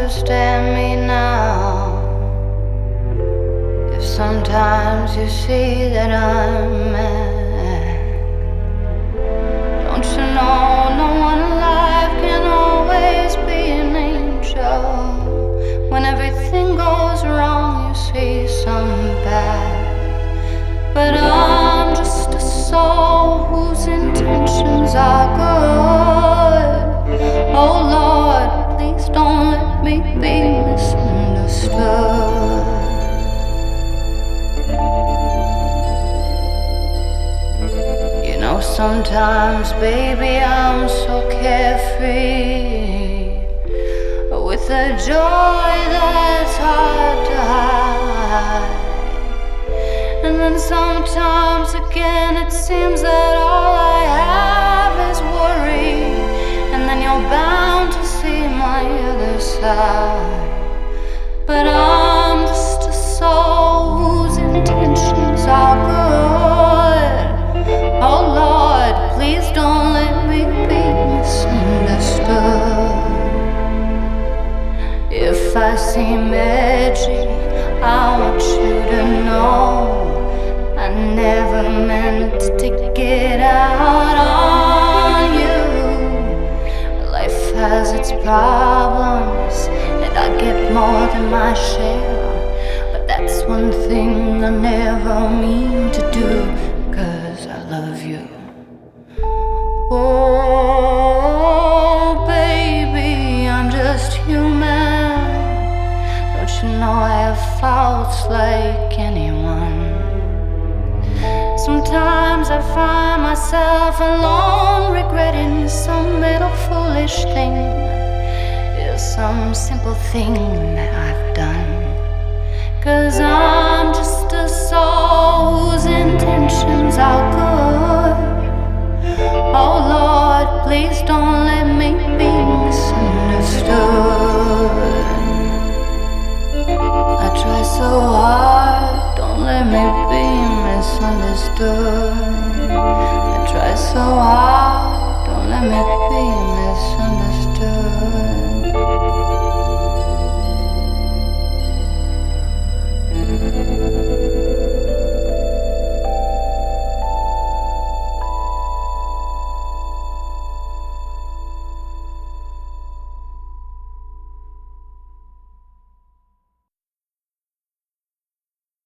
understand me now? If sometimes you see that I'm mad, don't you know no one alive can always be an angel? When everything goes wrong, you see some bad. But I'm just a soul whose intentions are good. Oh Lord, please don't let me be misunderstood. You know, sometimes, baby, I'm so carefree, with a joy that's hard to hide. And then sometimes again it seems that all I have is worry. And then you're bound to see my other side. But I'm just a soul whose intentions are good. Oh Lord, please don't let me be misunderstood. If I seem edgy, I want you to know I never meant to get out on you. Life has its problems, and I get more than my share. But that's one thing I never mean to do, 'cause I love you. Oh, baby, I'm just human. Don't you know I have faults like anyone? Sometimes I find myself alone, regretting some little foolish thing. Is some simple thing that I've done. 'Cause I'm just a soul whose intentions are good. Oh Lord, please don't let me be misunderstood.